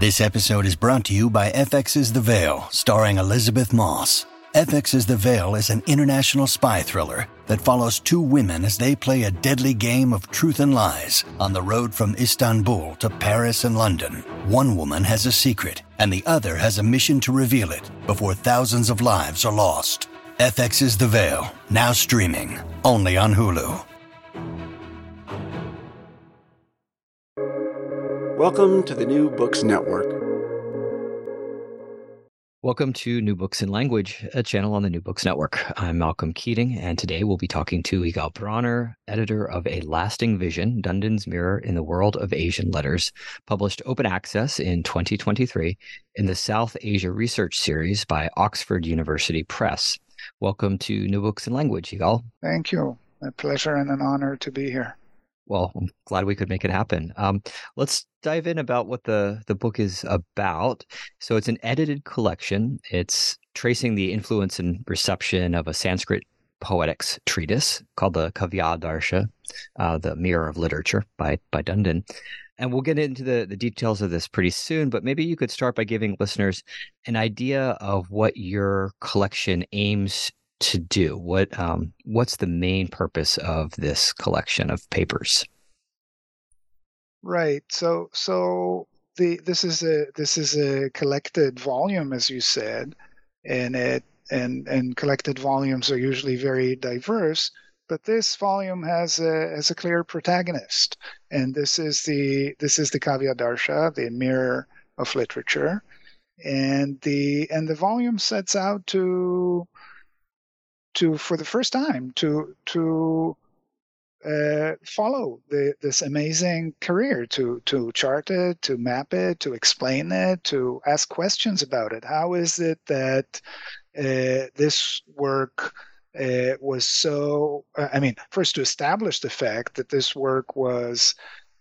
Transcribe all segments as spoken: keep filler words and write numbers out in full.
This episode is brought to you by F X's The Veil, starring Elizabeth Moss. F X's The Veil is an international spy thriller that follows two women as they play a deadly game of truth and lies on the road from Istanbul to Paris and London. One woman has a secret, and the other has a mission to reveal it before thousands of lives are lost. F X's The Veil, now streaming, only on Hulu. Welcome to the New Books Network. Welcome to New Books in Language, a channel on the New Books Network. I'm Malcolm Keating, and today we'll be talking to Yigal Bronner, editor of A Lasting Vision, Dunden's Mirror in the World of Asian Letters, published open access in twenty twenty-three in the South Asia Research Series by Oxford University Press. Welcome to New Books in Language, Yigal. Thank you. A pleasure and an honor to be here. Well, I'm glad we could make it happen. Um, let's dive in about what the, the book is about. So it's an edited collection. It's tracing the influence and reception of a Sanskrit poetics treatise called the Kavya Darsha, uh, the Mirror of Literature by, by Dunden. And we'll get into the, the details of this pretty soon, but maybe you could start by giving listeners an idea of what your collection aims to do. What um, what's the main purpose of this collection of papers? Right. So so the this is a this is a collected volume, as you said, and it and and collected volumes are usually very diverse. But this volume has a has a clear protagonist, and this is the this is the Kavya Darsha, the Mirror of Literature, and the and the volume sets out to. to, for the first time, to to uh, follow the, this amazing career, to to chart it, to map it, to explain it, to ask questions about it. How is it that uh, this work uh, was so, I mean, first to establish the fact that this work was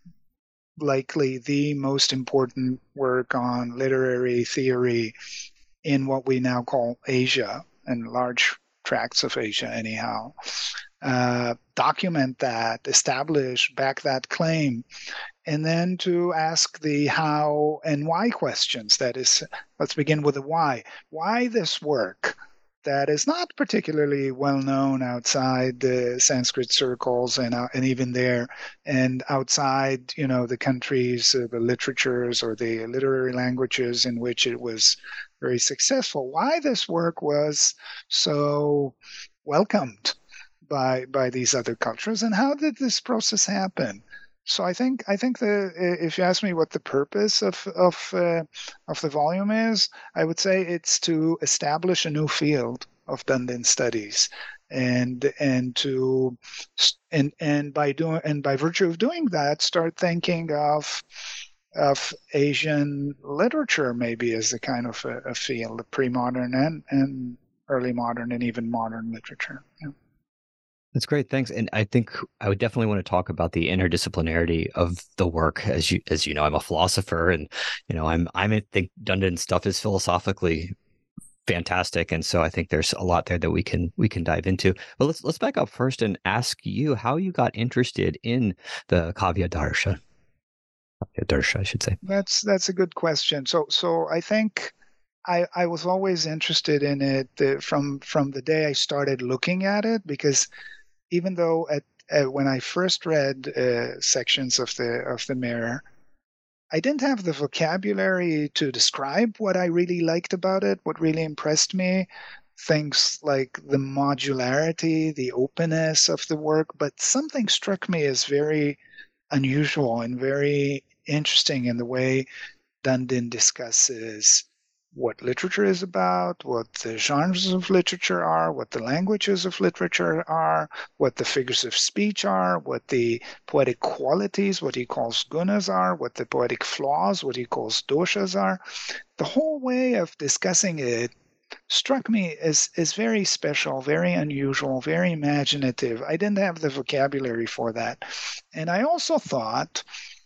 likely the most important work on literary theory in what we now call Asia, and large tracts of Asia anyhow, uh, document that, establish, back that claim, and then to ask the how and why questions. That is, let's begin with the why. Why this work that is not particularly well known outside the Sanskrit circles and uh, and even there, and outside, you know, the countries, uh, the literatures or the literary languages in which it was very successful. Why this work was so welcomed by by these other cultures, and how did this process happen? So I think I think the if you ask me what the purpose of of uh, of the volume is, I would say it's to establish a new field of Dunden studies, and and to and and by doing and by virtue of doing that, start thinking of of Asian literature maybe as a kind of a, a field, pre-modern and and early modern and even modern literature. Yeah. That's great. Thanks. And I think I would definitely want to talk about the interdisciplinarity of the work. As you, as you know, I'm a philosopher, and, you know, I'm, I'm, I think Dunden's stuff is philosophically fantastic. And so I think there's a lot there that we can, we can dive into. But let's, let's back up first and ask you how you got interested in the Kavya Darsha. Kavya Darsha, I should say. That's, that's a good question. So, so I think I, I was always interested in it uh, from, from the day I started looking at it, because even though at, uh, when I first read uh, sections of the of the Mirror, I didn't have the vocabulary to describe what I really liked about it, what really impressed me, things like the modularity, the openness of the work, but something struck me as very unusual and very interesting in the way Dunden discusses what literature is about, what the genres of literature are, what the languages of literature are, what the figures of speech are, what the poetic qualities, what he calls gunas are, what the poetic flaws, what he calls doshas are. The whole way of discussing it struck me as, as very special, very unusual, very imaginative. I didn't have the vocabulary for that. And I also thought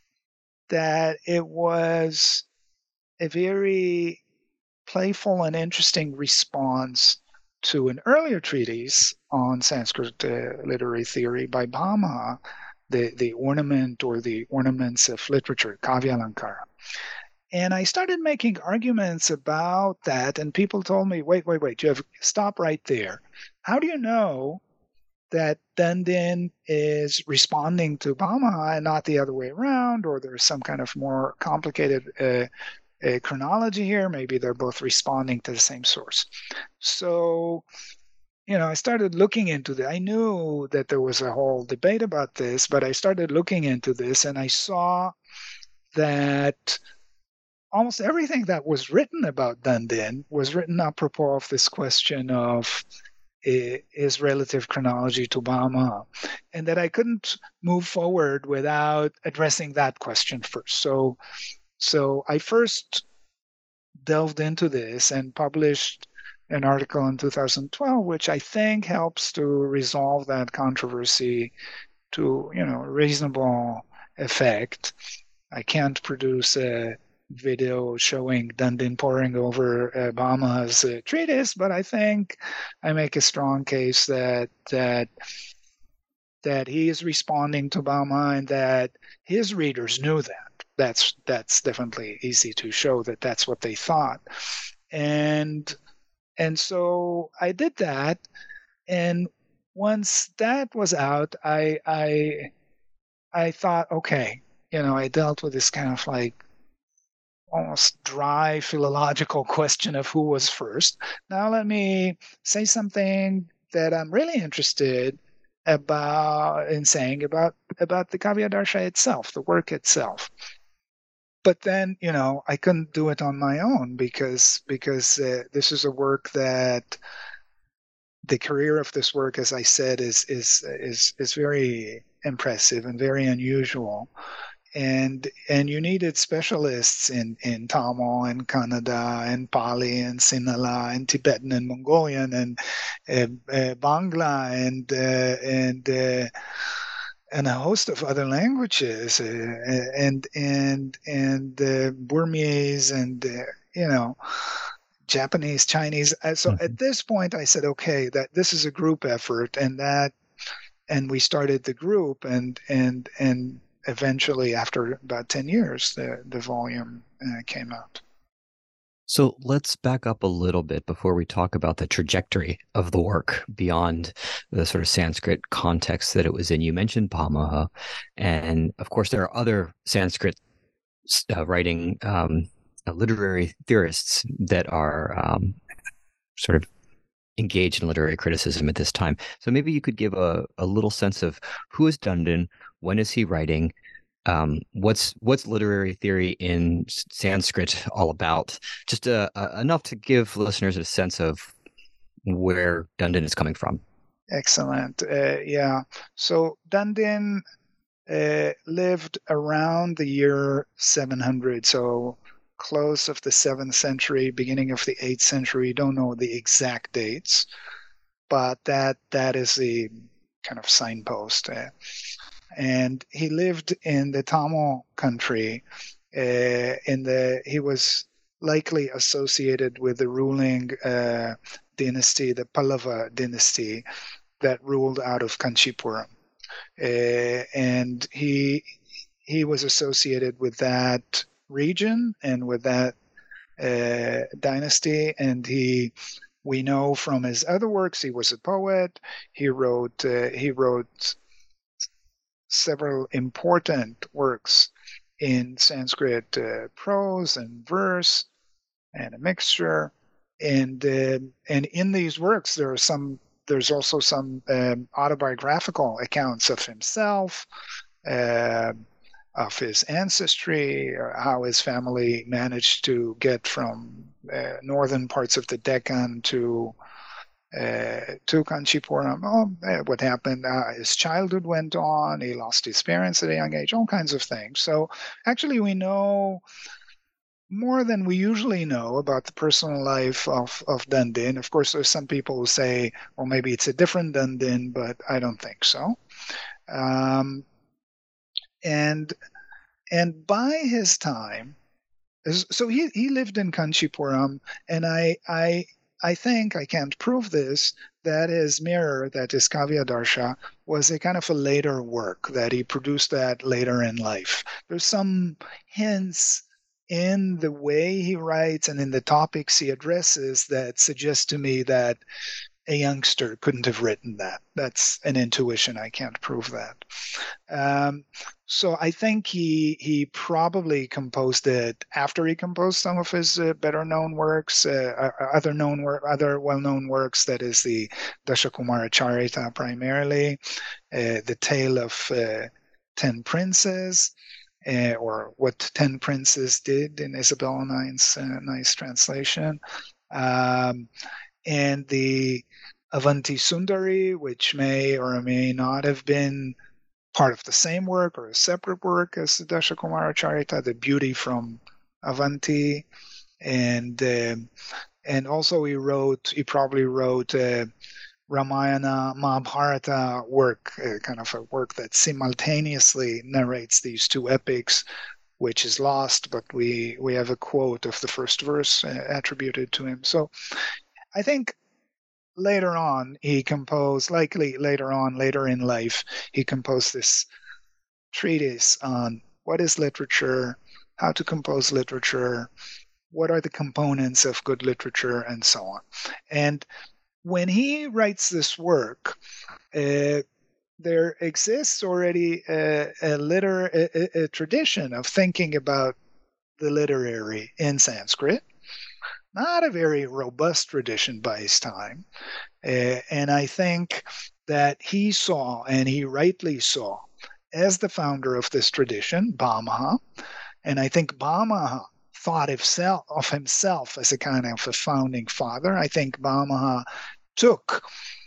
that it was a very playful and interesting response to an earlier treatise on Sanskrit uh, literary theory by Bhama, the, the ornament or the ornaments of literature, Kavyalankara. And I started making arguments about that, and people told me, wait, wait, wait, Jeff, stop right there. How do you know that Dundin is responding to Bama and not the other way around, or there's some kind of more complicated uh, uh, chronology here? Maybe they're both responding to the same source. So, you know, I started looking into that. I knew that there was a whole debate about this, but I started looking into this, and I saw that almost everything that was written about Dundin was written apropos of this question of is relative chronology to Bama, and that I couldn't move forward without addressing that question first. So, so I first delved into this and published an article in two thousand twelve, which I think helps to resolve that controversy to, you know, reasonable effect. I can't produce a video showing Dundin poring over Bama's uh, treatise, but I think I make a strong case that that that he is responding to Bama and that his readers knew that. That's that's definitely easy to show that that's what they thought, and and so I did that, and once that was out, I I I thought, okay, you know, I dealt with this kind of like almost dry philological question of who was first. Now let me say something that I'm really interested about in saying about about the Kavya Darsha itself, the work itself. But then, you know, I couldn't do it on my own because because uh, this is a work that the career of this work, as I said, is is is is very impressive and very unusual. And and you needed specialists in, in Tamil and Kannada and Pali and Sinhala and Tibetan and Mongolian and uh, uh, Bangla and uh, and uh, and a host of other languages uh, and and and uh, Burmese and uh, you know Japanese, Chinese. So mm-hmm. At this point, I said, okay, that this is a group effort, and that and we started the group and and and. Eventually, after about ten years, the, the volume uh, came out. So let's back up a little bit before we talk about the trajectory of the work beyond the sort of Sanskrit context that it was in. You mentioned Bama, and of course there are other Sanskrit uh, writing um, uh, literary theorists that are um, sort of engaged in literary criticism at this time. So maybe you could give a, a little sense of who is Dundin, when is he writing, um, what's what's literary theory in Sanskrit all about, just uh, uh, enough to give listeners a sense of where Dundin is coming from. Excellent. Uh, yeah. So Dundin uh, lived around the year seven hundred, so close of the seventh century, beginning of the eighth century. Don't know the exact dates, but that that is the kind of signpost. Uh, and he lived in the Tamil country. Uh, in the he was likely associated with the ruling uh, dynasty, the Pallava dynasty, that ruled out of Kanchipuram, uh, and he he was associated with that region and with that uh, dynasty, and he we know from his other works he was a poet. He wrote uh, he wrote several important works in Sanskrit uh, prose and verse and a mixture, and uh, and in these works there are some there's also some um, autobiographical accounts of himself, uh, of his ancestry, or how his family managed to get from uh, northern parts of the Deccan to uh, to Kanchipuram. Oh, uh, what happened? Uh, his childhood went on. He lost his parents at a young age. All kinds of things. So actually, we know more than we usually know about the personal life of, of Dundin. Of course, there's some people who say, well, maybe it's a different Dundin, but I don't think so. Um, and and by his time, so he, he lived in Kanchipuram, and I I I think, I can't prove this, that his mirror, that is Kavya Darsha, was a kind of a later work, that he produced that later in life. There's some hints in the way he writes and in the topics he addresses that suggest to me that a youngster couldn't have written that. That's an intuition. I can't prove that. Um, so I think he he probably composed it after he composed some of his uh, better known works, uh, other known work, other well known works. That is the Dashakumara Charita primarily, uh, the Tale of uh, Ten Princes, uh, or What Ten Princes Did in Isabella Nine's uh, nice translation. Um, and the Avanti Sundari, which may or may not have been part of the same work or a separate work as the Dashakumara Charita, the Beauty from Avanti, and uh, and also he wrote, he probably wrote uh, Ramayana Mahabharata work, uh, kind of a work that simultaneously narrates these two epics, which is lost, but we we have a quote of the first verse uh, attributed to him. So I think later on he composed, likely later on, later in life, he composed this treatise on what is literature, how to compose literature, what are the components of good literature, and so on. And when he writes this work, uh, there exists already a, a, liter- a, a tradition of thinking about the literary in Sanskrit. Not a very robust tradition by his time. Uh, and I think that he saw, and he rightly saw, as the founder of this tradition, Bhamaha, and I think Bhamaha thought himself, of himself as a kind of a founding father. I think Bhamaha took,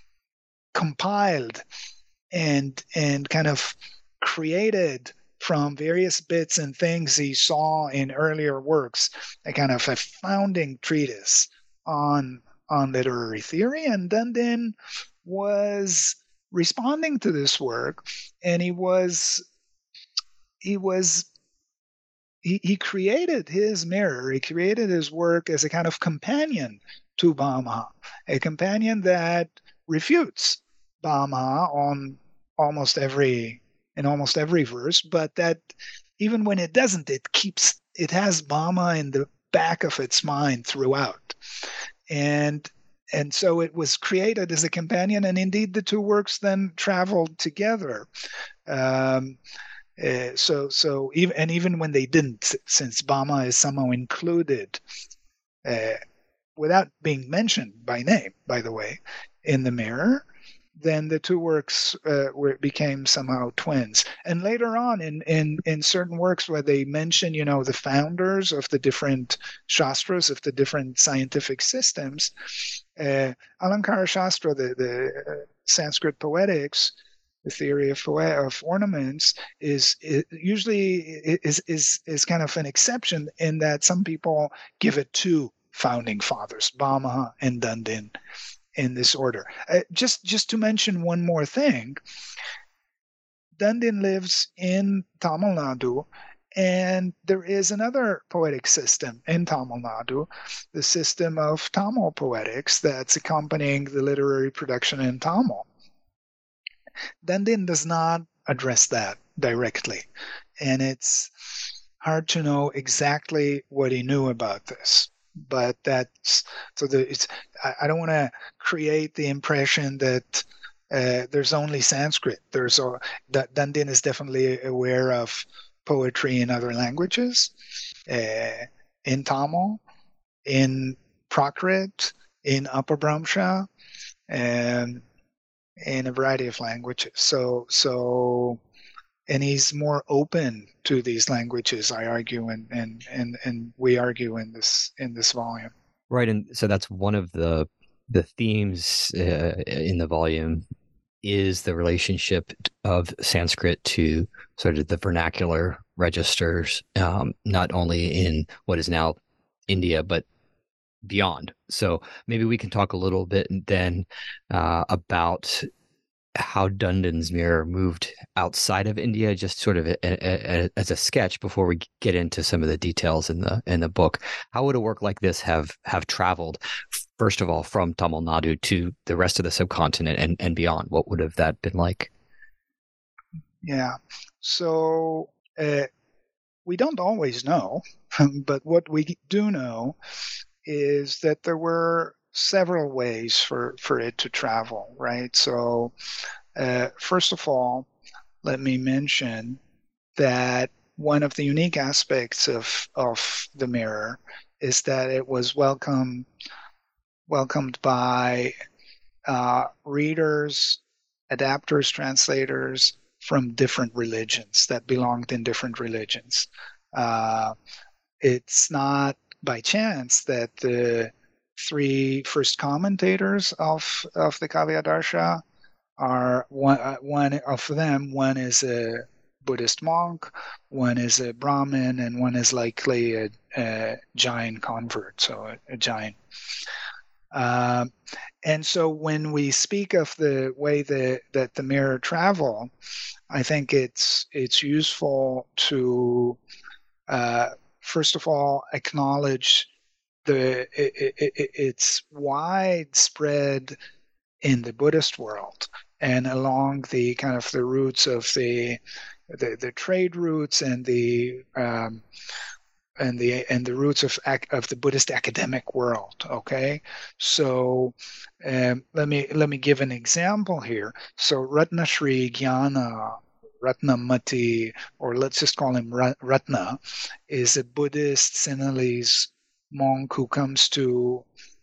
compiled, and and kind of created from various bits and things he saw in earlier works, a kind of a founding treatise on on literary theory. And Dandin was responding to this work, and he was he was he, he created his mirror, he created his work as a kind of companion to Bhamaha, a companion that refutes Bhamaha on almost every in almost every verse, but that even when it doesn't, it keeps, it has Bhamaha in the back of its mind throughout. And and so it was created as a companion, and indeed the two works then traveled together. Um, uh, so so even and even when they didn't, since Bhamaha is somehow included, uh, without being mentioned by name, by the way, in the mirror, then the two works uh, were, became somehow twins. And later on, in, in, in certain works where they mention, you know, the founders of the different shastras, of the different scientific systems, uh, Alankara Shastra, the, the uh, Sanskrit poetics, the theory of, of ornaments, is, is usually is, is, is kind of an exception in that some people give it to founding fathers, Bhamaha and Dandin, in this order. Uh, just just to mention one more thing, Dandin lives in Tamil Nadu, and there is another poetic system in Tamil Nadu, the system of Tamil poetics that's accompanying the literary production in Tamil. Dandin does not address that directly, and it's hard to know exactly what he knew about this. But that's so. The, it's. I, I don't want to create the impression that uh, there's only Sanskrit. There's a, that Dandin is definitely aware of poetry in other languages, uh, in Tamil, in Prakrit, in Upper Brahmsha, and in a variety of languages. So so. And he's more open to these languages, I argue, and, and, and, and we argue in this in this volume. Right, and so that's one of the the themes uh, in the volume is the relationship of Sanskrit to sort of the vernacular registers, um, not only in what is now India, but beyond. So maybe we can talk a little bit then uh, about how Dandin's mirror moved outside of India, just sort of a, a, a, as a sketch before we get into some of the details in the in the book. How would a work like this have have traveled, first of all, from Tamil Nadu to the rest of the subcontinent and, and beyond? What would have that been like? Yeah. So uh, we don't always know but what we do know is that there were several ways for, for it to travel, right? So uh, first of all, let me mention that one of the unique aspects of, of the mirror is that it was welcome, welcomed by uh, readers, adapters, translators from different religions that belonged in different religions. Uh, it's not by chance that the three first commentators of, of the Kavyadarsha are one, uh, one of them, one is a Buddhist monk, one is a Brahmin, and one is likely a, a Jain convert, so a, a Jain. Uh, and so when we speak of the way the, that the mirror travel, I think it's it's useful to uh, first of all acknowledge the it, it, it's widespread in the Buddhist world and along the kind of the routes of the the, the trade routes and the um, and the and the roots of of the Buddhist academic world. Okay, so um, let me let me give an example here. So Ratnasri Jnana Ratnamati, or let's just call him Ratna, is a Buddhist Sinhalese monk who comes to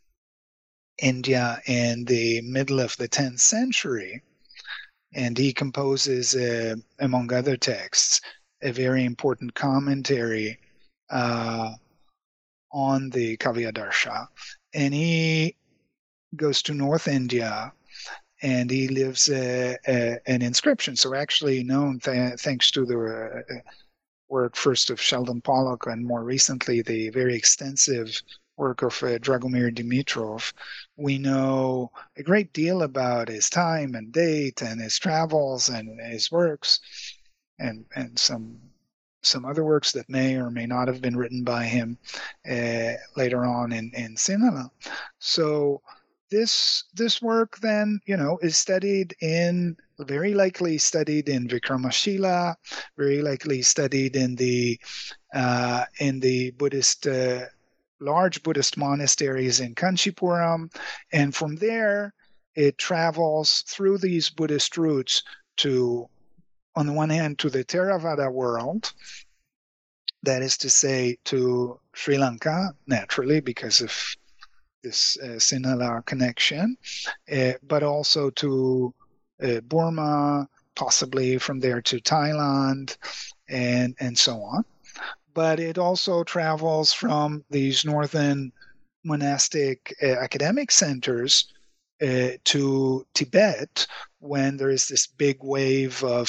India in the middle of the tenth century, and he composes, uh, among other texts, a very important commentary uh, on the Kavyadarsha. And he goes to North India, and he lives a, a, an inscription. So actually known th- thanks to the uh, work first of Sheldon Pollock and more recently the very extensive work of uh, Dragomir Dimitrov, we know a great deal about his time and date and his travels and his works and, and some some other works that may or may not have been written by him uh, later on in, in Sinhala. So this this work then, you know, is studied in, very likely studied in Vikramashila, very likely studied in the uh, in the Buddhist uh, large Buddhist monasteries in Kanchipuram, and from there it travels through these Buddhist routes to, on the one hand, to the Theravada world, that is to say, to Sri Lanka, naturally, because of this uh, Sinhala connection, uh, but also to uh, Burma, possibly from there to Thailand, and, and so on. But it also travels from these northern monastic uh, academic centers uh, to Tibet, when there is this big wave of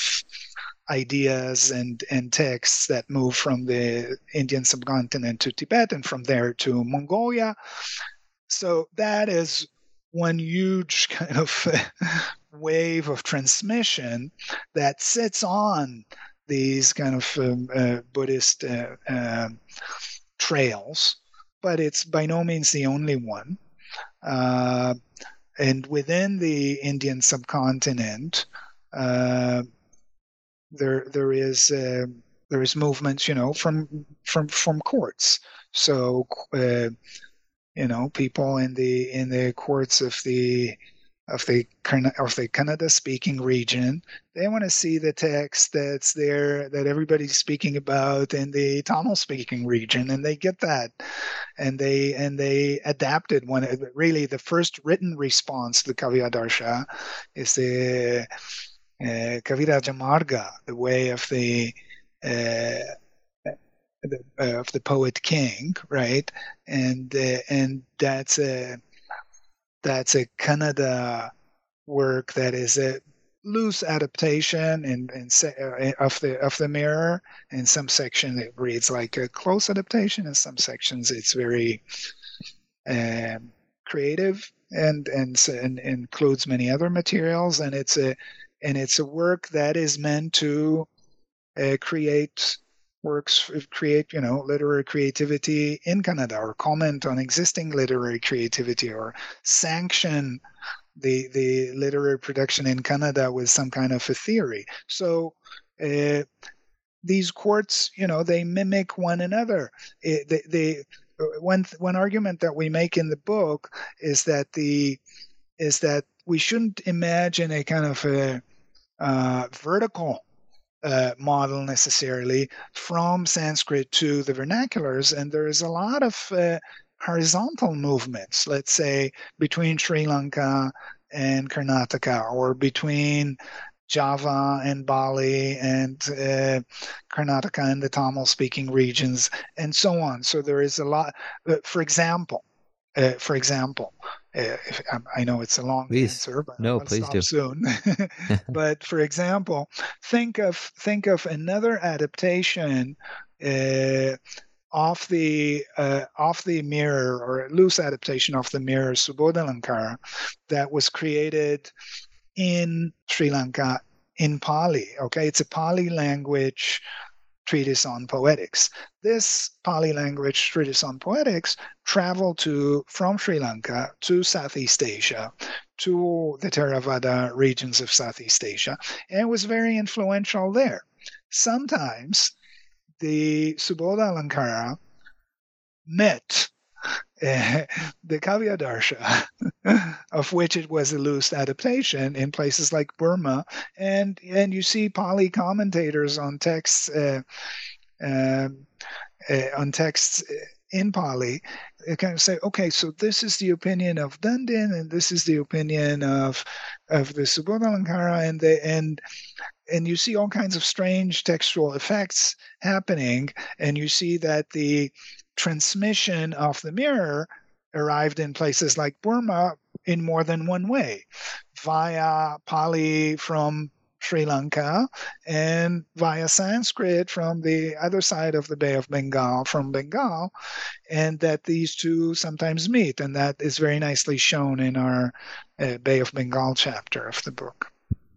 ideas and, and texts that move from the Indian subcontinent to Tibet and from there to Mongolia. So that is one huge kind of wave of transmission that sits on these kind of um, uh, Buddhist uh, uh, trails, but it's by no means the only one. Uh, and within the Indian subcontinent, uh, there there is uh, there is movements, you know, from from from courts. So uh, you know, people in the in the courts of the of the of the Kannada speaking region, they want to see the text that's there that everybody's speaking about in the Tamil speaking region, and they get that, and they and they adapted one. Really, the first written response to the Kavyadarsha is the uh, Kaviraja Marga, the way of the uh, The, uh, of the poet king, right? And uh, and that's a that's a Kannada work that is a loose adaptation in, in uh, of the of the mirror. In some section it reads like a close adaptation. In some sections it's very um, creative and, and and includes many other materials. And it's a and it's a work that is meant to uh, create. works create, you know, literary creativity in Kannada, or comment on existing literary creativity, or sanction the the literary production in Kannada with some kind of a theory. So uh, these courts, you know, they mimic one another. It, they, they, one one argument that we make in the book is that the is that we shouldn't imagine a kind of a uh, vertical uh, model necessarily from Sanskrit to the vernaculars, and there is a lot of uh, horizontal movements, let's say between Sri Lanka and Karnataka, or between Java and Bali and uh, Karnataka and the Tamil-speaking regions, and so on. So there is a lot. Uh, for example, uh, for example, uh, if, I know it's a long Please. answer, but no, I'll please stop do. soon. But for example, think of think of another adaptation uh, of the uh, of the mirror, or a loose adaptation of the mirror, Subodhalankara, that was created in Sri Lanka in Pali. Okay, it's a Pali language treatise on poetics. This Pali language treatise on poetics traveled to from Sri Lanka to Southeast Asia, to the Theravada regions of Southeast Asia, and was very influential there. Sometimes the Subodhalankara met uh, the Kavyadarsha, of which it was a loose adaptation in places like Burma, and and you see Pali commentators on texts uh, uh, uh, on texts in Pali, they kind of say, okay, so this is the opinion of Dandin, and this is the opinion of of the Subodhalankara, and the and and you see all kinds of strange textual effects happening, and you see that the transmission of the mirror arrived in places like Burma in more than one way, via Pali from Sri Lanka and via Sanskrit from the other side of the Bay of Bengal, from Bengal, and that these two sometimes meet, and that is very nicely shown in our uh, Bay of Bengal chapter of the book.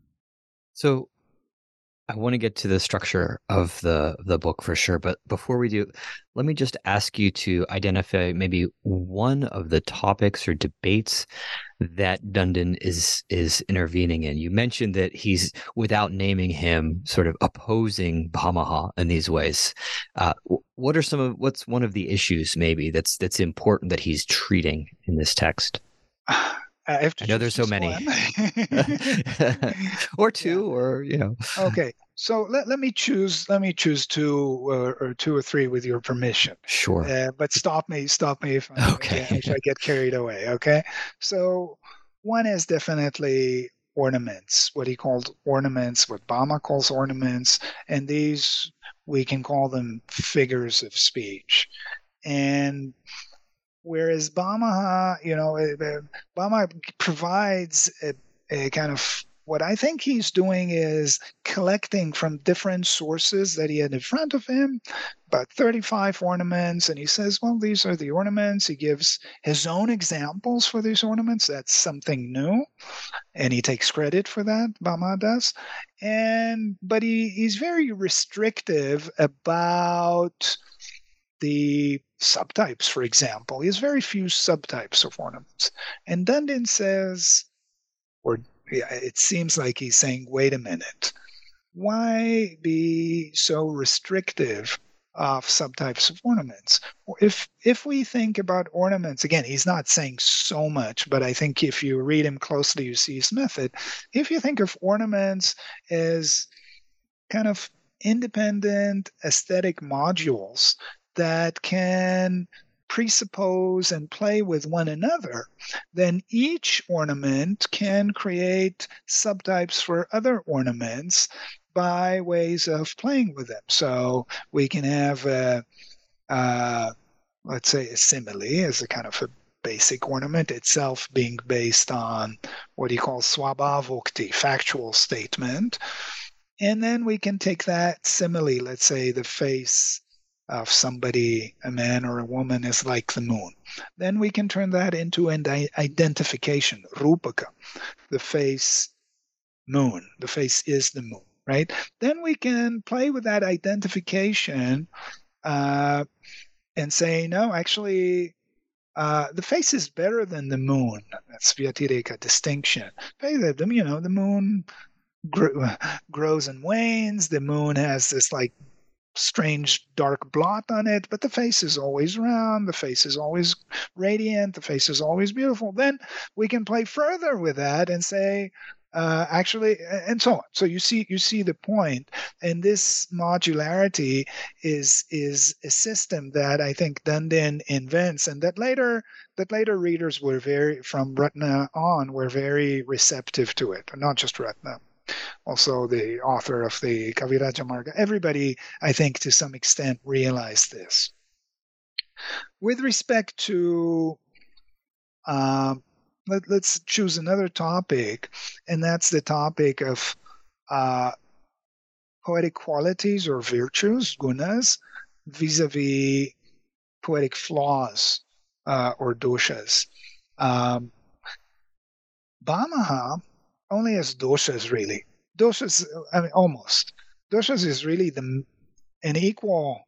So I want to get to the structure of the the book for sure, but before we do, let me just ask you to identify maybe one of the topics or debates that Dandin is is intervening in. You mentioned that he's, without naming him, sort of opposing Bhamaha in these ways. Uh, what are some of what's one of the issues maybe that's that's important that he's treating in this text? I, have to I know there's so many. Or two, yeah. Or, you know. Okay, so let, let me choose let me choose two or, or two or three with your permission. Sure. Uh, but stop me, stop me if I, okay. if I get carried away. Okay. So one is definitely ornaments, what he called ornaments, what Bhama calls ornaments, and these we can call them figures of speech. And whereas Bhamaha, you know, Bhama provides a, a kind of, what I think he's doing is collecting from different sources that he had in front of him, about thirty-five ornaments, and he says, well, these are the ornaments. He gives his own examples for these ornaments. That's something new, and he takes credit for that, Bhama does. And but he, he's very restrictive about the subtypes, for example. He has very few subtypes of ornaments. And Dandin says, or yeah, it seems like he's saying, wait a minute, why be so restrictive of subtypes of ornaments? If if we think about ornaments, again, he's not saying so much, but I think if you read him closely, you see his method. If you think of ornaments as kind of independent aesthetic modules that can presuppose and play with one another, then each ornament can create subtypes for other ornaments by ways of playing with them. So we can have, a, uh, let's say, a simile as a kind of a basic ornament, itself being based on what he calls swabhavukti, factual statement. And then we can take that simile, let's say the face of somebody, a man or a woman, is like the moon. Then we can turn that into an identification, rupaka, the face moon. The face is the moon, right? Then we can play with that identification uh, and say, no, actually, uh, the face is better than the moon. That's Vyatireka distinction. You know, the moon grows and wanes. The moon has this like strange dark blot on it, but the face is always round, the face is always radiant, the face is always beautiful. Then we can play further with that and say, uh, actually, and so on. So you see, you see the point, and this modularity is is a system that I think Dundin invents, and that later that later readers were very, from Ratna on, were very receptive to it, not just Ratna. Also, the author of the Kaviraja Marga. Everybody, I think, to some extent, realized this. With respect to, um, let, let's choose another topic, and that's the topic of uh, poetic qualities or virtues, gunas, vis-a-vis poetic flaws uh, or doshas. Um, Bhamaha only has doshas, really. Doshas, I mean, almost. Doshas is really the an equal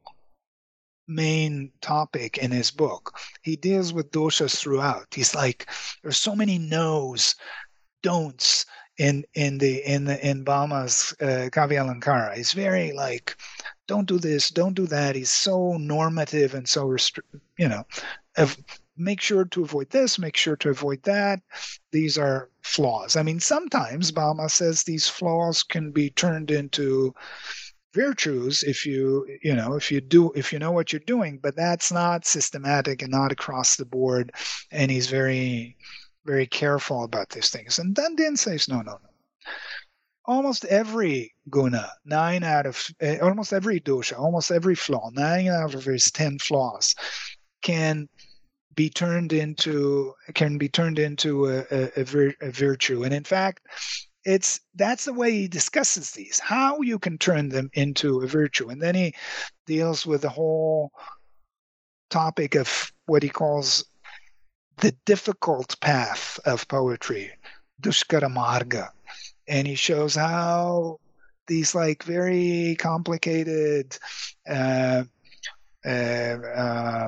main topic in his book. He deals with doshas throughout. He's like, there's so many no's, don'ts in in the in the in Bhama's uh, Kavya Alankara. He's very like, don't do this, don't do that. He's so normative and so restri- you know, of, make sure to avoid this, make sure to avoid that. These are flaws. I mean, sometimes Bhama says these flaws can be turned into virtues if you, you know, if you do, if you know what you're doing, but that's not systematic and not across the board. And he's very, very careful about these things. And Dundin says, no, no, no. Almost every guna, nine out of, uh, almost every dosha, almost every flaw, nine out of his ten flaws can be turned into can be turned into a, a, a, vir, a virtue. And in fact, it's that's the way he discusses these, how you can turn them into a virtue. And then he deals with the whole topic of what he calls the difficult path of poetry, dushkara marga. And he shows how these like very complicated uh, uh, uh,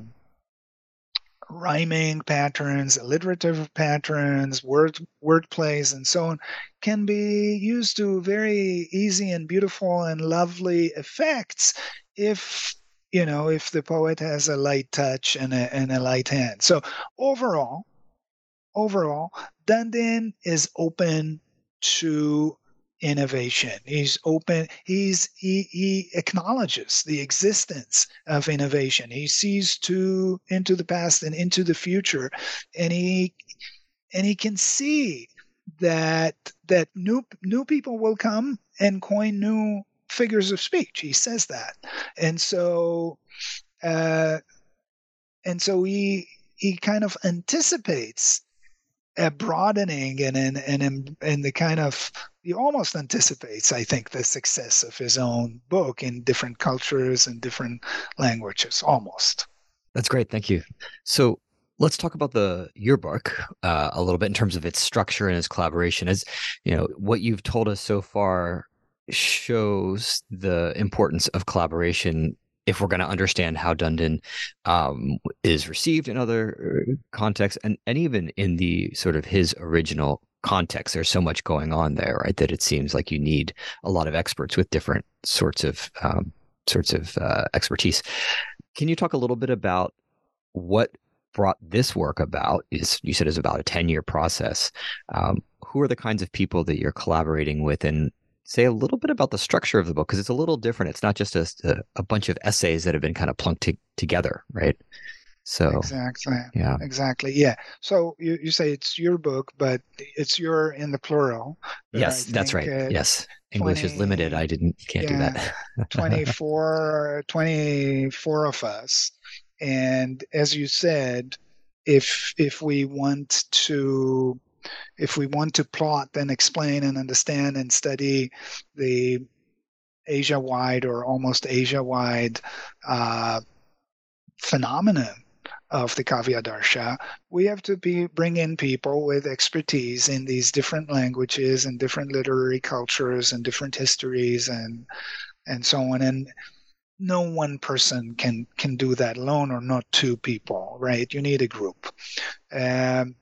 rhyming patterns, alliterative patterns, word word plays, and so on, can be used to very easy and beautiful and lovely effects if, you know, if the poet has a light touch and a, and a light hand. So overall, overall, Dundin is open to innovation. He's open. He's he, he acknowledges the existence of innovation. He sees to into the past and into the future, and he and he can see that that new new people will come and coin new figures of speech. He says that, and so uh, and so he he kind of anticipates a broadening and and and and the kind of he almost anticipates, I think, the success of his own book in different cultures and different languages. Almost. That's great. Thank you. So let's talk about the your book uh, a little bit in terms of its structure and its collaboration. As you know, what you've told us so far shows the importance of collaboration if we're going to understand how Dundin um, is received in other contexts, and, and even in the sort of his original context. There's so much going on there, right, that it seems like you need a lot of experts with different sorts of um, sorts of uh, expertise. Can you talk a little bit about what brought this work about? Is you said is about a ten-year process. Um, who are the kinds of people that you're collaborating with, and say a little bit about the structure of the book, because it's a little different. It's not just a, a bunch of essays that have been kind of plunked t- together, right? So exactly, yeah, exactly, yeah. So you, you say it's your book, but it's your in the plural. Yes, think, that's right. Uh, yes, English twenty, is limited. I didn't can't yeah, do that. twenty-four, twenty-four of us, and as you said, if if we want to. If we want to plot and explain and understand and study the Asia-wide or almost Asia-wide uh, phenomenon of the Kavya Darsha, we have to be bring in people with expertise in these different languages and different literary cultures and different histories and and so on. And no one person can can do that alone, or not two people, right? You need a group. Um,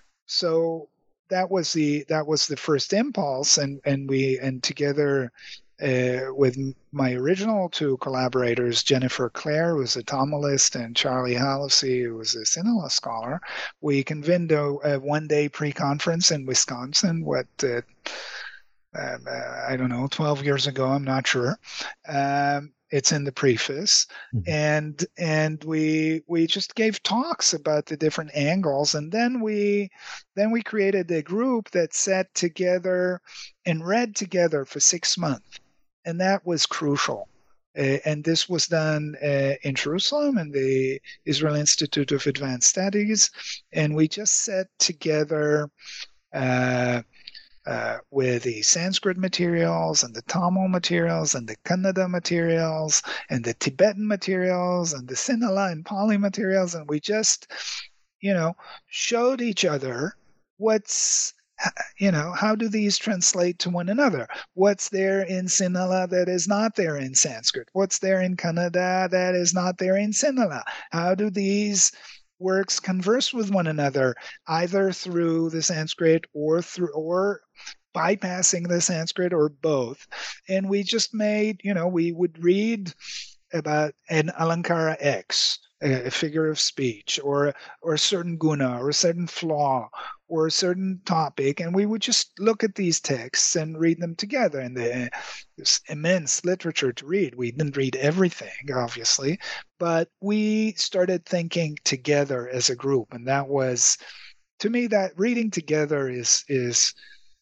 So that was the that was the first impulse, and, and we and together uh, with my original two collaborators, Jennifer Clare, who was a Tamilist, and Charlie Hallisey, who was a Sinhala scholar, we convened a, a one-day pre-conference in Wisconsin, what, uh, um, uh, I don't know, twelve years ago, I'm not sure. Um, it's in the preface. Mm-hmm. And and we we just gave talks about the different angles, and then we then we created a group that sat together and read together for six months. And that was crucial. Uh, and this was done uh, in Jerusalem in the Israel Institute of Advanced Studies. And we just sat together uh, uh, with the Sanskrit materials and the Tamil materials and the Kannada materials and the Tibetan materials and the Sinhala and Pali materials. And we just, you know, showed each other what's You know, how do these translate to one another? What's there in Sinhala that is not there in Sanskrit? What's there in Kannada that is not there in Sinhala? How do these works converse with one another, either through the Sanskrit or through or bypassing the Sanskrit, or both? And we just made, you know, we would read about an Alankara X, a figure of speech, or or a certain guna, or a certain flaw, or a certain topic, and we would just look at these texts and read them together. And the, this immense literature to read. We didn't read everything, obviously, but we started thinking together as a group, and that was, to me, that reading together is is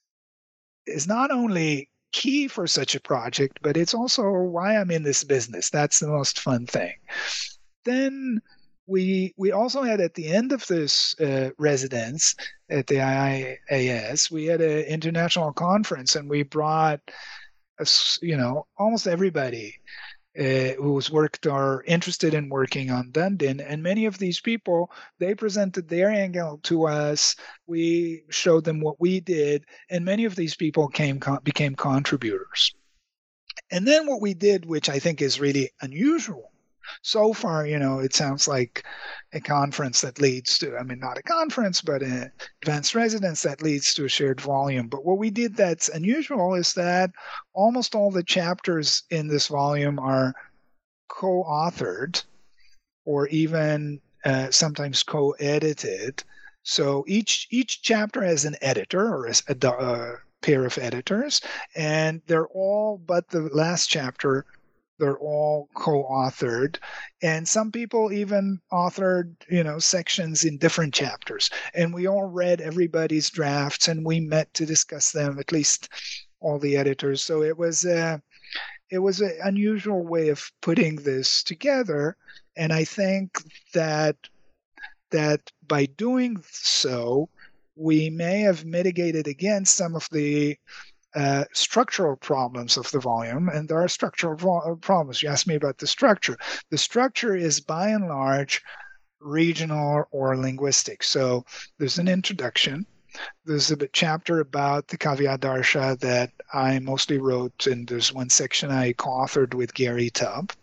is not only key for such a project, but it's also why I'm in this business. That's the most fun thing. Then we we also had, at the end of this uh, residence at the I I A S, we had an international conference, and we brought, a, you know, almost everybody uh, who was worked or interested in working on Dandin, and many of these people, they presented their angle to us. We showed them what we did, and many of these people came became contributors. And then what we did, which I think is really unusual. So far, you know, it sounds like a conference that leads to, I mean, not a conference, but an advanced residence that leads to a shared volume. But what we did that's unusual is that almost all the chapters in this volume are co-authored, or even uh, sometimes co-edited. So each each chapter has an editor, or a, a, a pair of editors, and they're all, but the last chapter, they're all co-authored, and some people even authored, you know, sections in different chapters. And we all read everybody's drafts, and we met to discuss them, at least all the editors. So it was a, it was an unusual way of putting this together, and I think that that by doing so, we may have mitigated against some of the Uh, structural problems of the volume. And there are structural vo- problems. You asked me about the structure. The structure is by and large regional or linguistic. So there's an introduction. There's a chapter about the Kavya Darsha that I mostly wrote, and there's one section I co-authored with Gary Tubb.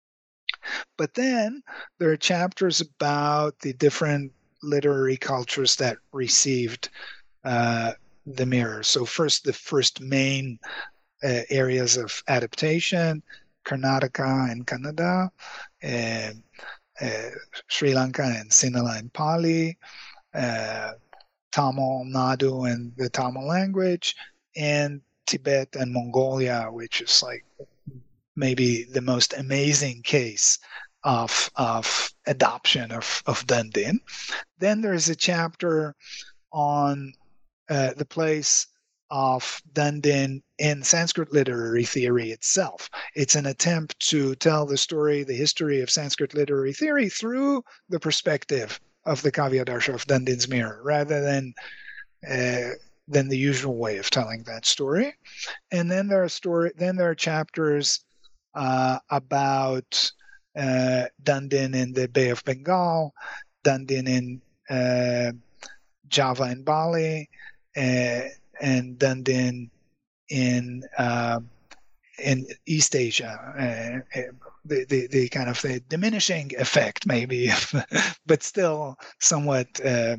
But then there are chapters about the different literary cultures that received uh, the mirror. So first, the first main uh, areas of adaptation: Karnataka and Kannada, uh, uh, Sri Lanka and Sinhala and Pali, uh, Tamil Nadu and the Tamil language, and Tibet and Mongolia, which is like maybe the most amazing case of of adoption of, of Dandin. Then there's a chapter on Uh, the place of Dandin in Sanskrit literary theory itself. It's an attempt to tell the story, the history of Sanskrit literary theory through the perspective of the Kavya Darsha of Dandin's mirror, rather than uh, than the usual way of telling that story. And then there are story. Then there are chapters uh, about uh, Dandin in the Bay of Bengal, Dandin in uh, Java and Bali, Uh, and Dandin in uh, in East Asia, uh, the, the the kind of the diminishing effect, maybe, but still somewhat uh,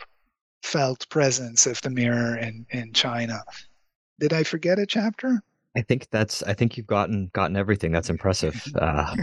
felt presence of the mirror in, in China. Did I forget a chapter? I think that's. I think you've gotten gotten everything. That's impressive. Uh,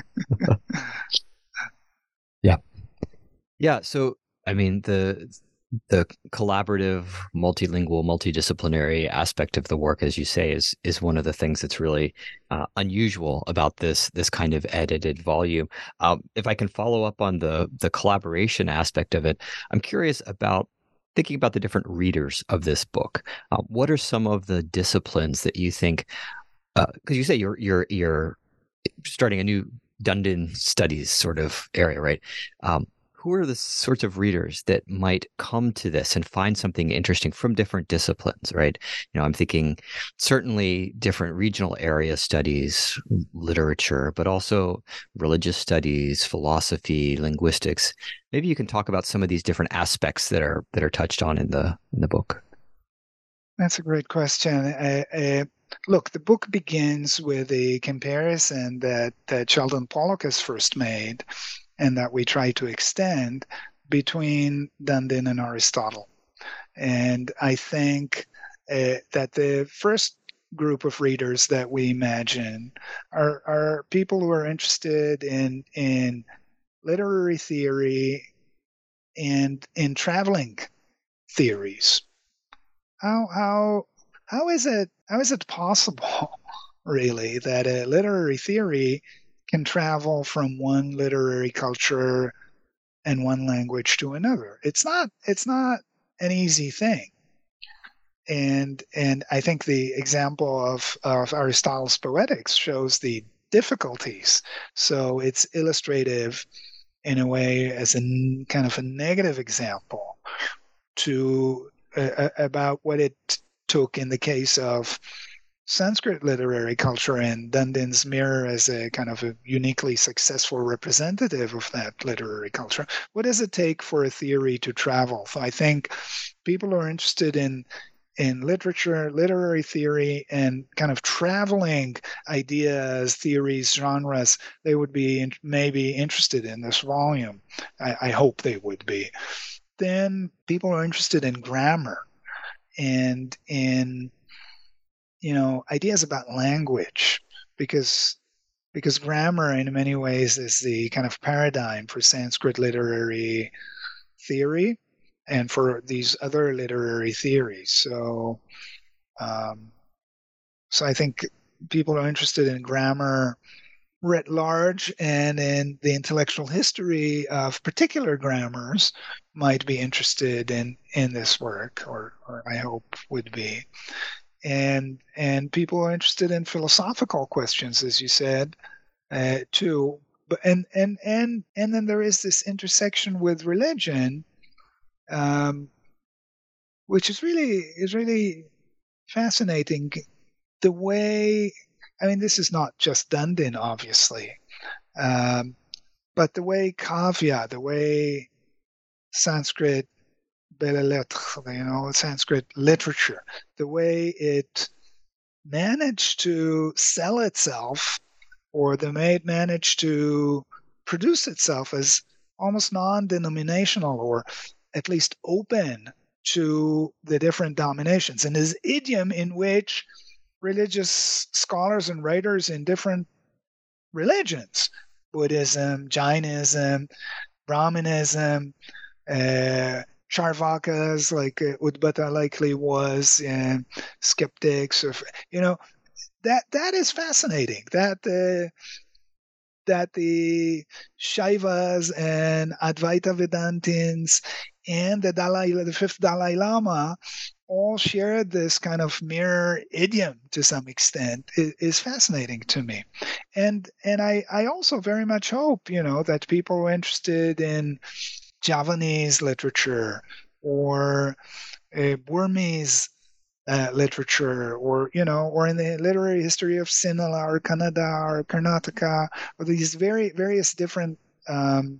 yeah, yeah. So, I mean, the the collaborative, multilingual, multidisciplinary aspect of the work, as you say, is is one of the things that's really uh, unusual about this this kind of edited volume. Um, if I can follow up on the the collaboration aspect of it, I'm curious about thinking about the different readers of this book. Uh, what are some of the disciplines that you think? Because uh, you say you're you're you're starting a new Dundan studies sort of area, right? Um, who are the sorts of readers that might come to this and find something interesting from different disciplines, right? You know, I'm thinking certainly different regional area studies, literature, but also religious studies, philosophy, linguistics. Maybe you can talk about some of these different aspects that are that are touched on in the in the book. That's a great question. Uh, uh, look, the book begins with a comparison that, that Sheldon Pollock has first made and that we try to extend between Dundan and Aristotle. And I think uh, that the first group of readers that we imagine are, are people who are interested in, in literary theory and in traveling theories. How, how, how is it, how is it possible, really, that a literary theory can travel from one literary culture and one language to another? It's not it's not an easy thing. And and I think the example of, of Aristotle's Poetics shows the difficulties. So it's illustrative in a way as a kind of a negative example to uh, about what it took in the case of Sanskrit literary culture and Dundan's Mirror as a kind of a uniquely successful representative of that literary culture. What does it take for a theory to travel? So I think people who are interested in in literature, literary theory, and kind of traveling ideas, theories, genres, they would be in, maybe interested in this volume. I, I hope they would be. Then people are interested in grammar and in you know, ideas about language, because because grammar in many ways is the kind of paradigm for Sanskrit literary theory and for these other literary theories. So, um, so I think people are interested in grammar writ large and in the intellectual history of particular grammars might be interested in in this work, or, or I hope would be. And and people are interested in philosophical questions, as you said, uh, too. But and and and and then there is this intersection with religion, um, which is really is really fascinating. The way, I mean, this is not just Dundan, obviously, um, but the way Kavya, the way Sanskrit belles lettres, you know, Sanskrit literature, the way it managed to sell itself, or the way it managed to produce itself as almost non-denominational, or at least open to the different dominations, and this idiom in which religious scholars and writers in different religions, Buddhism, Jainism, Brahmanism, uh, Charvakas, like uh, Udbata likely was, and skeptics, of, you know, that that is fascinating. That uh, that the Shaivas and Advaita Vedantins and the Dalai, the fifth Dalai Lama, all shared this kind of mirror idiom to some extent is, is fascinating to me. And and I, I also very much hope, you know, that people are interested in Javanese literature or uh, Burmese uh, literature, or, you know, or in the literary history of Sinhala or Kannada or Karnataka, or these very various different um,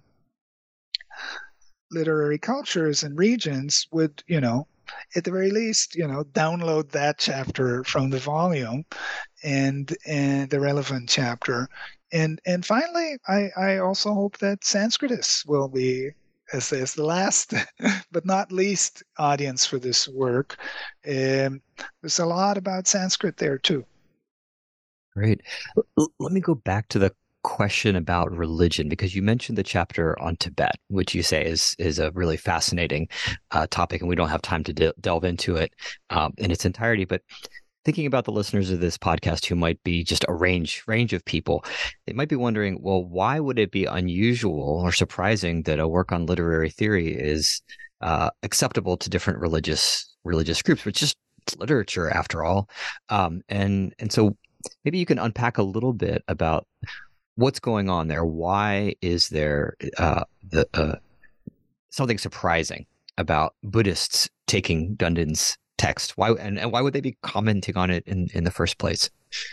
literary cultures and regions would, you know, at the very least, you know, download that chapter from the volume and and the relevant chapter. And and finally, I, I also hope that Sanskritists will be, as, as the last but not least audience for this work. Um, there's a lot about Sanskrit there too. Great. L- let me go back to the question about religion, because you mentioned the chapter on Tibet, which you say is is a really fascinating uh, topic, and we don't have time to de- delve into it um, in its entirety. But thinking about the listeners of this podcast who might be just a range range of people, they might be wondering, well, why would it be unusual or surprising that a work on literary theory is uh, acceptable to different religious religious groups, which is it's literature after all, um, and and so maybe you can unpack a little bit about what's going on there. Why is there uh, the, uh, something surprising about Buddhists taking Dundin's text? Why and, and why would they be commenting on it in, in the first place?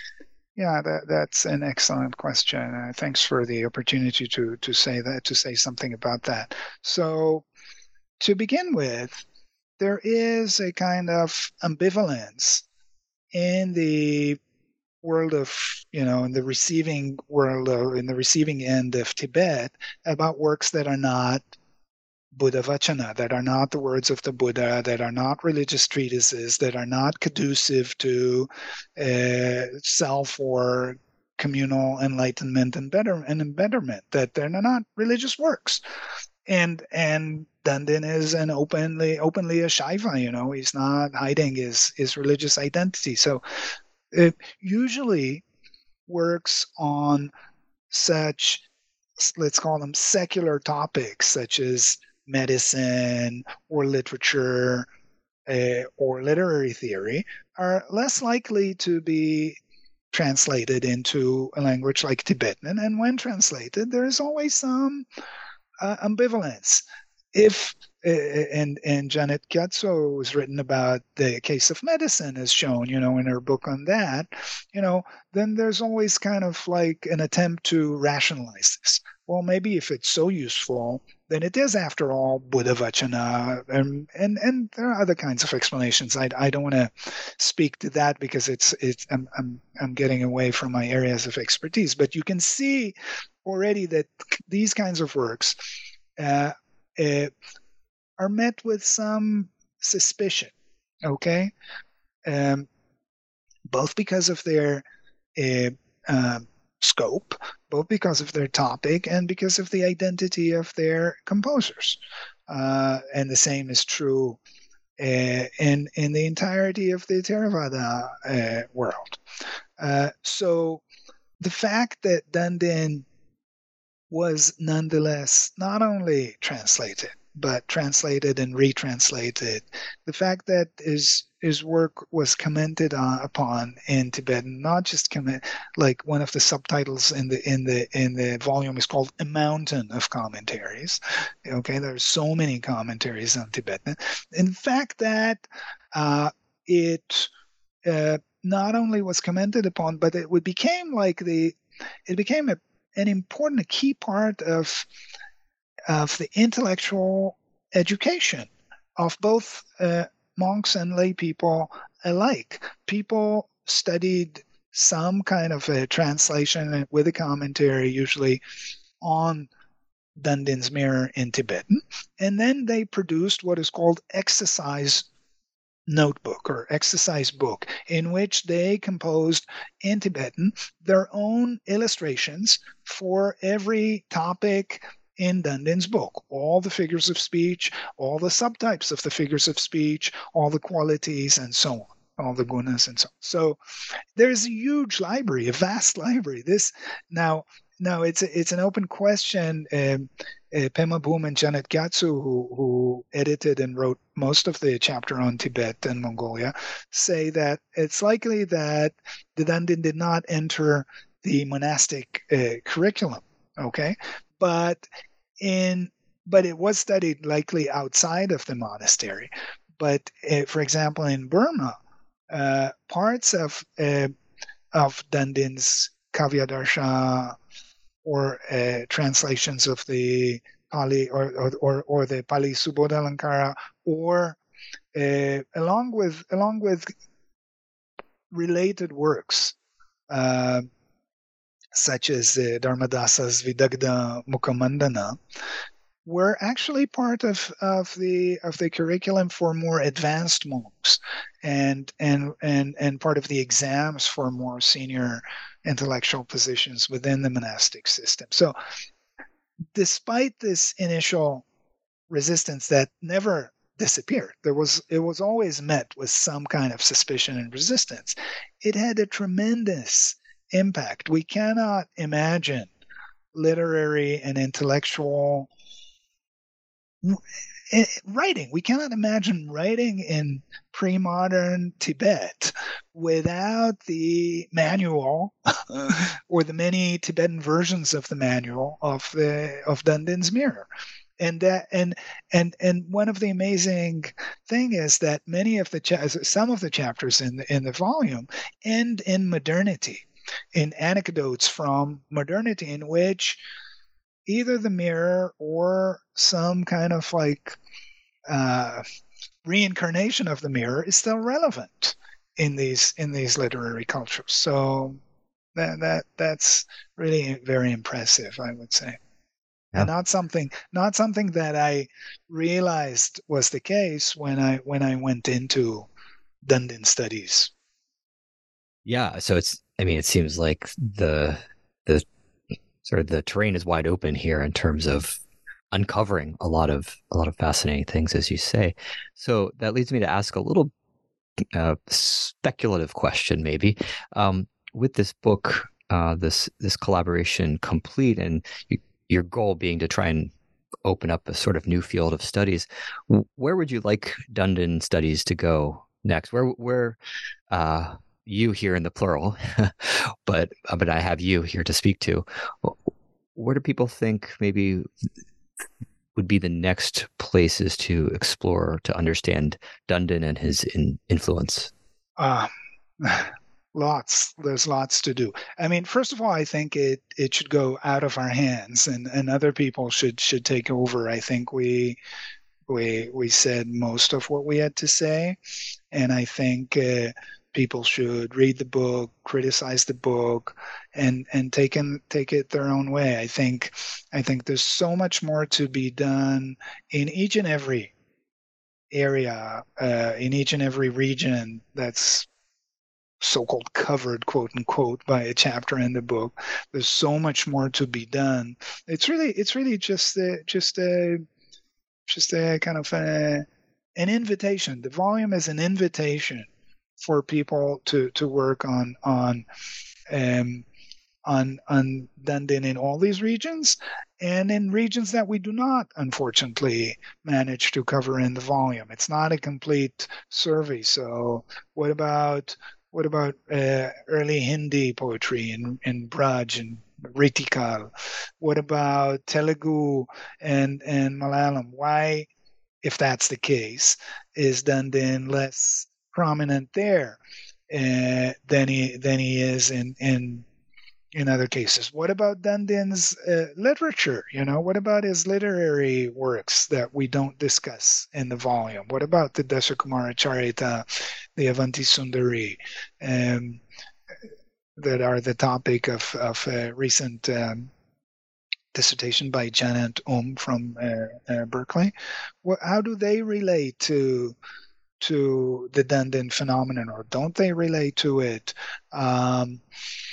Yeah, that, that's an excellent question. Uh, thanks for the opportunity to to say that to say something about that. So, to begin with, there is a kind of ambivalence in the world of, you know, in the receiving world, of, in the receiving end of Tibet, about works that are not Buddha Vachana, that are not the words of the Buddha, that are not religious treatises, that are not conducive to uh, self or communal enlightenment and better and betterment, that they're not religious works. And and Dandin is an openly openly a Shaiva, you know, he's not hiding his his religious identity. So it usually works on such, let's call them secular topics, such as medicine or literature uh, or literary theory, are less likely to be translated into a language like Tibetan. And when translated, there is always some uh, ambivalence. If uh, and and Janet Gyatso was written about the case of medicine, as shown, you know, in her book on that, you know, then there's always kind of like an attempt to rationalize this. Well, maybe if it's so useful, then it is, after all, Buddha Vachana, and and, and there are other kinds of explanations. I, I don't want to speak to that because it's it's I'm, I'm I'm getting away from my areas of expertise. But you can see already that these kinds of works uh, uh, are met with some suspicion, okay? Um, both because of their uh, uh, scope, both because of their topic, and because of the identity of their composers. Uh, and the same is true uh, in, in the entirety of the Theravada uh, world. Uh, so the fact that Dandin was nonetheless not only translated, but translated and retranslated. The fact that his his work was commented on, upon in Tibetan, not just comment, like one of the subtitles in the in the in the volume is called "A Mountain of Commentaries." Okay, there's so many commentaries on Tibetan. In fact, that uh, it uh, not only was commented upon, but it became like the it became a an important, a key part of of the intellectual education of both uh, monks and lay people alike. People studied some kind of a translation with a commentary, usually on Dandin's Mirror in Tibetan, and then they produced what is called exercise notebook or exercise book, in which they composed in Tibetan their own illustrations for every topic in Dandin's book. All the figures of speech, all the subtypes of the figures of speech, all the qualities, and so on, all the gunas and so on. So there's a huge library, a vast library. This now No, it's a, it's an open question. Um, uh, Pema Boom and Janet Gyatso, who, who edited and wrote most of the chapter on Tibet and Mongolia, say that it's likely that the Dandin did not enter the monastic uh, curriculum. Okay, but in but it was studied likely outside of the monastery. But uh, for example, in Burma, uh, parts of uh, of Dandin's Kavyadarsha, or uh, translations of the Pali or or, or, or the Pali Subodhalankara, or uh, along with along with related works uh, such as uh, Dharmadasa's Vidagda Mukhamandana, were actually part of, of the of the curriculum for more advanced monks, and and and and part of the exams for more senior intellectual positions within the monastic system. So despite this initial resistance that never disappeared, there was it was always met with some kind of suspicion and resistance, it had a tremendous impact. We cannot imagine literary and intellectual writing. We cannot imagine writing in pre-modern Tibet without the manual or the many Tibetan versions of the manual of the of Dundin's Mirror. And that and and and one of the amazing thing is that many of the cha- some of the chapters in the, in the volume end in modernity, in anecdotes from modernity, in which either the mirror or some kind of like uh, reincarnation of the mirror is still relevant in these in these literary cultures. So that that that's really very impressive, I would say. Yeah. And not something not something that I realized was the case when I when I went into Dundin studies. Yeah, so it's I mean it seems like the the sort of the terrain is wide open here in terms of uncovering a lot of a lot of fascinating things, as you say. So that leads me to ask a little uh, speculative question, maybe. Um, with this book, uh, this this collaboration complete, and you, your goal being to try and open up a sort of new field of studies, where would you like Dundin studies to go next? Where where uh, you here in the plural, but uh, but I have you here to speak to. Where do people think maybe would be the next places to explore to understand Dundin and his in, influence? Uh, lots. There's lots to do. I mean, first of all, I think it, it should go out of our hands, and, and other people should should take over. I think we we we said most of what we had to say, and I think uh, people should read the book, criticize the book, and and take in, take it their own way. I think I think there's so much more to be done in each and every area, uh, in each and every region that's so-called covered, quote unquote, by a chapter in the book. There's so much more to be done. It's really it's really just a, just a just a kind of a, an invitation. The volume is an invitation for people to, to work on on um, on on Dundin in all these regions, and in regions that we do not, unfortunately, manage to cover in the volume. It's not a complete survey. So what about what about uh, early Hindi poetry in in Braj and Ritikal? What about Telugu and and Malayalam? Why, if that's the case, is Dundin less prominent there uh, than he than he is in in in other cases? What about Dundin's uh, literature? You know, what about his literary works that we don't discuss in the volume? What about the Dasakumara Charita, the Avanti Sundari, um, that are the topic of of a recent um, dissertation by Janet Um from uh, uh, Berkeley? What, how do they relate to to the Dundin phenomenon, or don't they relate to it? Um,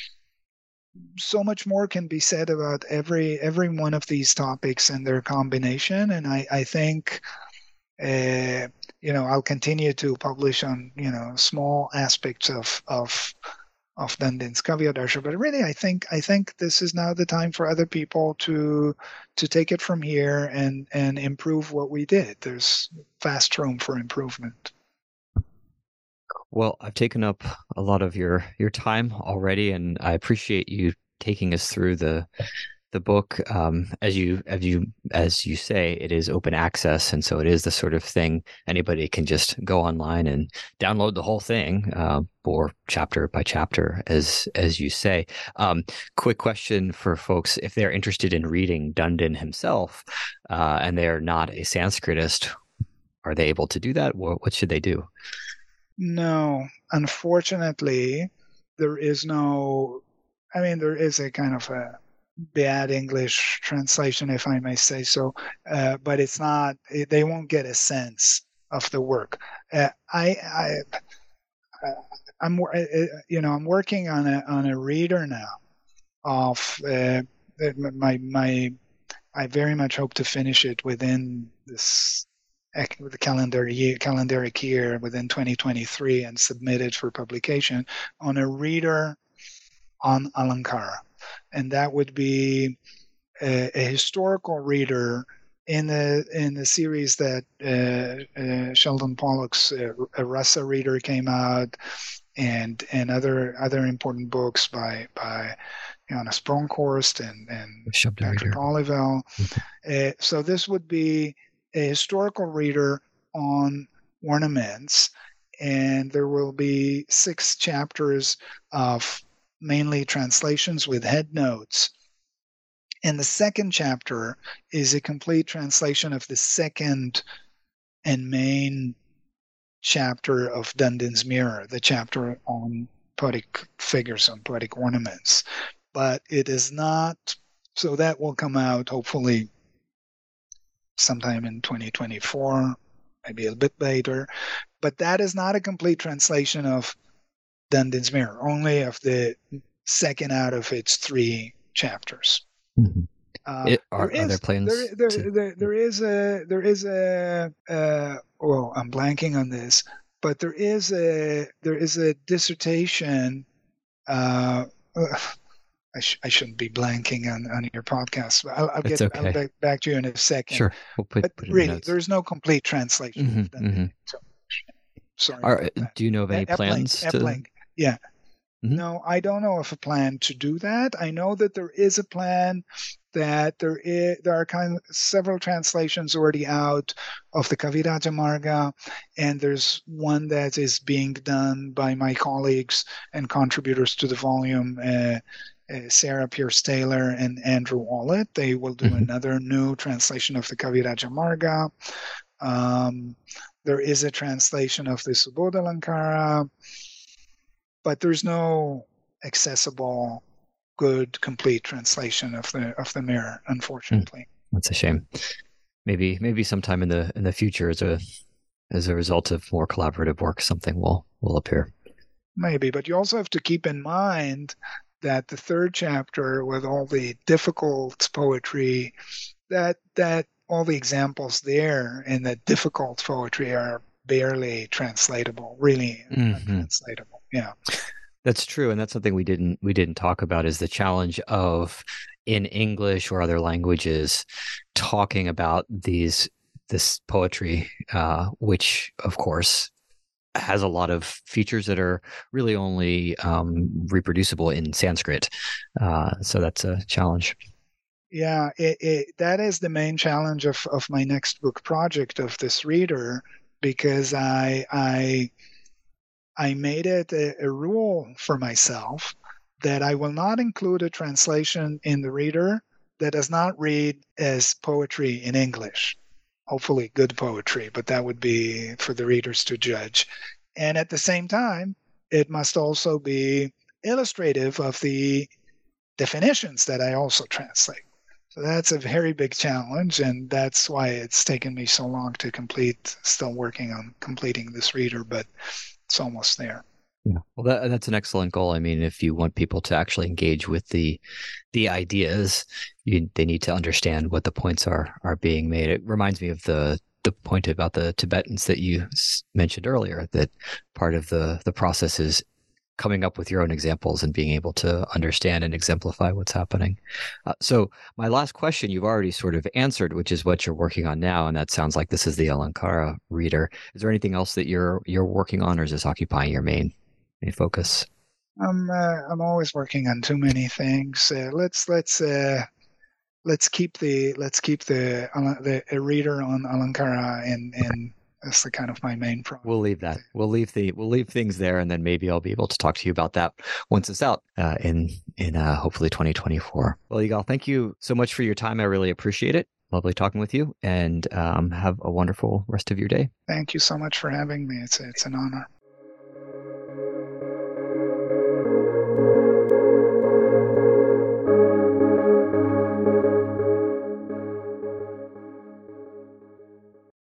so much more can be said about every every one of these topics and their combination, and I, I think uh, you know I'll continue to publish on you know small aspects of of of Dundin's Kavyadarsha, but really I think I think this is now the time for other people to to take it from here and and improve what we did. There's vast room for improvement. Well, I've taken up a lot of your, your time already, and I appreciate you taking us through the the book. Um, as you as you as you say, it is open access, and so it is the sort of thing anybody can just go online and download the whole thing, uh, or chapter by chapter, as as you say. Um, quick question for folks: if they're interested in reading Dundin himself, uh, and they're not a Sanskritist, are they able to do that? What, what should they do? No, unfortunately, there is no, I mean, there is a kind of a bad English translation, if I may say so, uh, but it's not, they won't get a sense of the work. Uh, I, I, I'm you know I'm working on a on a reader now of uh, my my. I very much hope to finish it within this the calendar year, calendaric year within twenty twenty-three and submit it for publication on a reader on Alankara, and that would be a, a historical reader in the in the series that uh, uh, Sheldon Pollock's uh, a Rasa reader came out, and and other other important books by by Johannes Bronkhorst and and Patrick Olivelle. Mm-hmm. Uh, so this would be a historical reader on ornaments, and there will be six chapters of mainly translations with head notes. And the second chapter is a complete translation of the second and main chapter of Dundon's Mirror, the chapter on poetic figures, on poetic ornaments. But it is not, so that will come out hopefully sometime in twenty twenty-four, maybe a bit later. But that is not a complete translation of Dundon's Mirror, only of the second out of its three chapters. Mm-hmm. Uh, it, are, there is, are there plans? There, there, to... there, there is a there is a uh, well, I'm blanking on this, but there is a there is a dissertation. Uh, I, sh- I shouldn't be blanking on, on your podcast. But I'll, I'll get okay. I'll back, back to you in a second. Sure, we'll put, but put really, there's no complete translation. Mm-hmm, mm-hmm. So, sorry. Are, do you know of any Epling, plans to? Epling, yeah. Mm-hmm. No, I don't know of a plan to do that. I know that there is a plan, that there is, there are kind of several translations already out of the Kaviraja Marga, and there's one that is being done by my colleagues and contributors to the volume, uh, uh, Sarah Pierce-Taylor and Andrew Wallet. They will do mm-hmm. another new translation of the Kaviraja Marga. Um, there is a translation of the Subodha Alankara, but there's no accessible, good, complete translation of the of the mirror, unfortunately. Mm, that's a shame. Maybe maybe sometime in the in the future, as a as a result of more collaborative work, something will will appear. Maybe, but you also have to keep in mind that the third chapter, with all the difficult poetry, that that all the examples there in the difficult poetry are barely translatable, really mm-hmm. untranslatable. Yeah, that's true, and that's something we didn't we didn't talk about, is the challenge of, in English or other languages, talking about these this poetry, uh, which of course has a lot of features that are really only um, reproducible in Sanskrit. Uh, so that's a challenge. Yeah, it, it, that is the main challenge of, of my next book project, of this reader, because I I I made it a, a rule for myself that I will not include a translation in the reader that does not read as poetry in English. Hopefully good poetry, but that would be for the readers to judge. And at the same time, it must also be illustrative of the definitions that I also translate. So that's a very big challenge, and that's why it's taken me so long to complete, still working on completing this reader, but it's almost there. Yeah, well, that, that's an excellent goal. I mean, if you want people to actually engage with the the ideas, you, they need to understand what the points are are being made. It reminds me of the the point about the Tibetans that you mentioned earlier, that part of the the process is coming up with your own examples and being able to understand and exemplify what's happening. Uh, so my last question you've already sort of answered, which is what you're working on now, and that sounds like this is the Alankara reader. Is there anything else that you're you're working on, or is this occupying your main main focus? I'm uh, I'm always working on too many things. Uh, let's let's uh, let's keep the let's keep the uh, the a reader on Alankara, and and that's the kind of my main project. We'll leave that. We'll leave the we'll leave things there, and then maybe I'll be able to talk to you about that once it's out uh, in in uh, hopefully twenty twenty-four. Well, Yigal, thank you so much for your time. I really appreciate it. Lovely talking with you, and um, have a wonderful rest of your day. Thank you so much for having me. It's it's an honor.